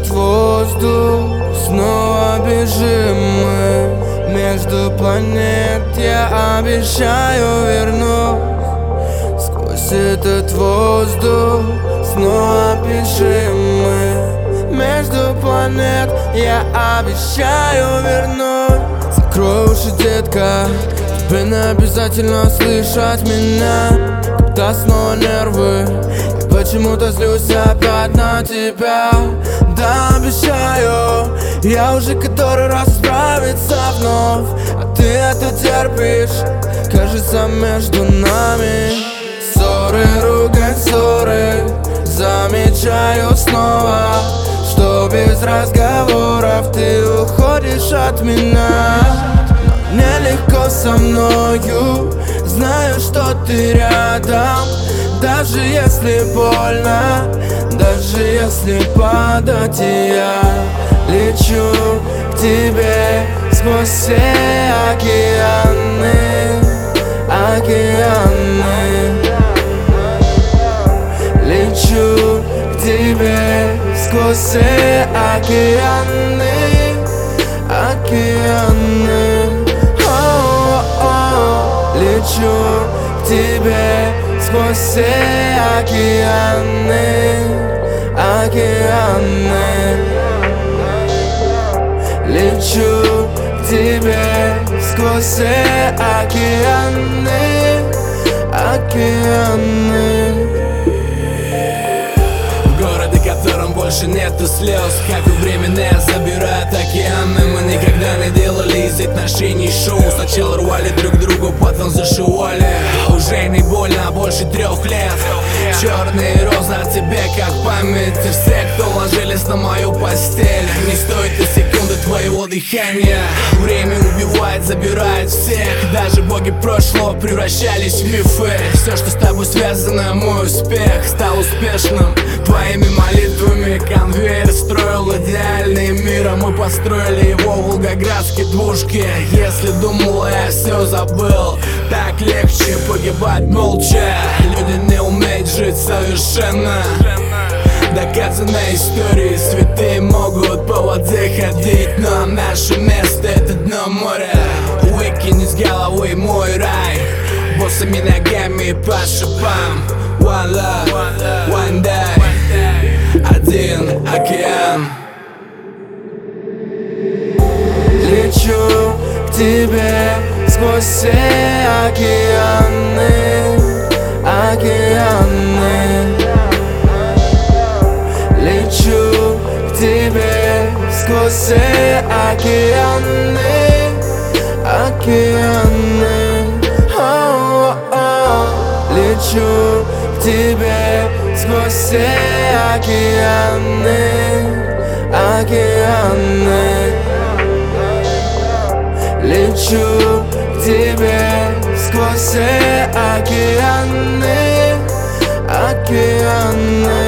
этот воздух, снова бежим мы между планет. Я обещаю вернусь сквозь этот воздух, снова бежим мы между планет. Я обещаю вернусь. Закрой уши, детка, тебе не обязательно слышать меня. Когда снова нервы, я почему-то злюсь опять на тебя. Да, обещаю, я уже который раз справиться вновь, а ты это терпишь, кажется, между нами. Ссоры, ругань, ссоры, замечаю снова, что без разговоров ты уходишь от меня. Но нелегко со мною, знаю, что ты рядом. Даже если больно, даже если падать, и я лечу к тебе сквозь все океаны, океаны. Лечу к тебе сквозь все океаны, океаны. Лечу к тебе сквозь все океаны, океаны. Лечу к тебе сквозь все океаны, океаны. В городе, в котором больше нету слез, как у времени забирают океаны. Мы никогда не делали из отношений шоу. Сначала рвали друг другу, потом зашивали. Уже не больно, больше 3 лет. Черные розы о тебе, как память. И все, кто ложились на мою постель, не стоит и секунды твоего дыхания. Время убивает, забирает всех. Даже боги прошлого превращались в мифы. Все, что с тобой связано, мой успех стал успешным твоими молитвами. Конвейер строил идеальный мир, а мы построили его в волгоградской двушке. Если думал, я все забыл, так легче погибать молча. Люди не умеют жить совершенно. Доказано историей, святые могут по воде ходить, но наше место это дно моря. Выкинь из головы мой рай босыми ногами по шипам. One love, one day, один океан. Лечу к тебе сквозь все океаны, океаны. Лечу к тебе сквозь все океаны, океаны. Лечу к тебе сквозь все океаны, океаны. Лечу к тебе сквозь все океаны, океаны.